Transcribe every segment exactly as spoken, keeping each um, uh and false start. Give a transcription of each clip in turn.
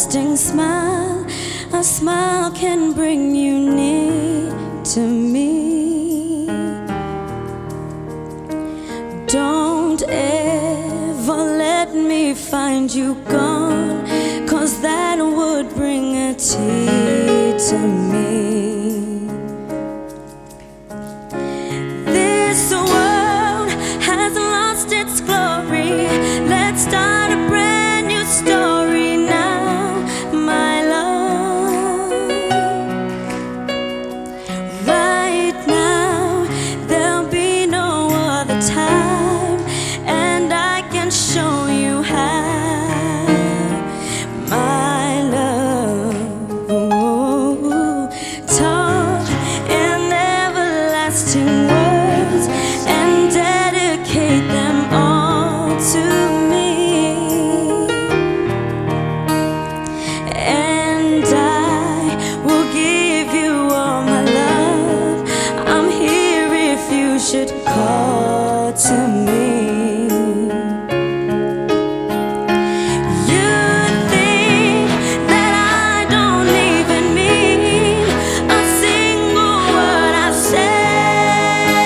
everlasting smile. A smile can bring you near to me. Don't ever let me find you gone, 'cause that would bring a tear to me. This world has lost its glory. Let's start a brand new story now, my love. Right now, there'll be no other time, and I can show you how, my love. Ooh, talk in everlasting words and dedicate them all to me. And I will give you all my love. I'm here if you should call to me. You think that I don't even mean a single word I say.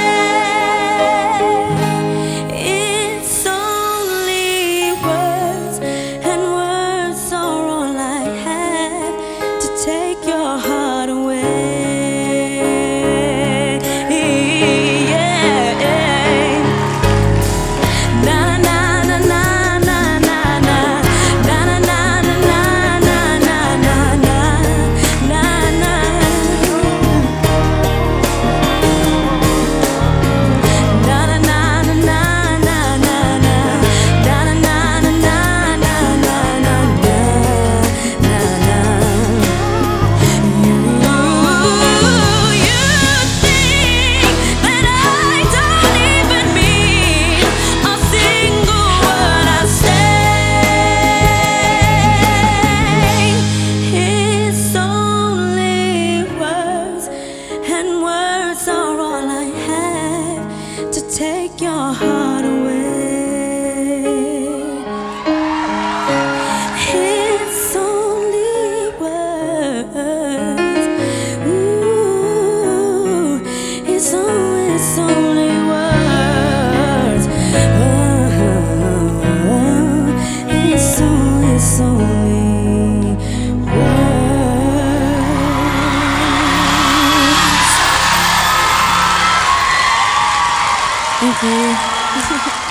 It's only words, and words are all I have to take your heart away. Yeah. Na na na na na na na na na na na na na na na na na. Na na na na na na na na na na na na na na na na na. You you think that I don't even mean a single word I say. It's only words, and words are all I have to take your heart away. It's only words. Ooh, it's only, it's only words. Oh, it's only, it's only words. Thank you.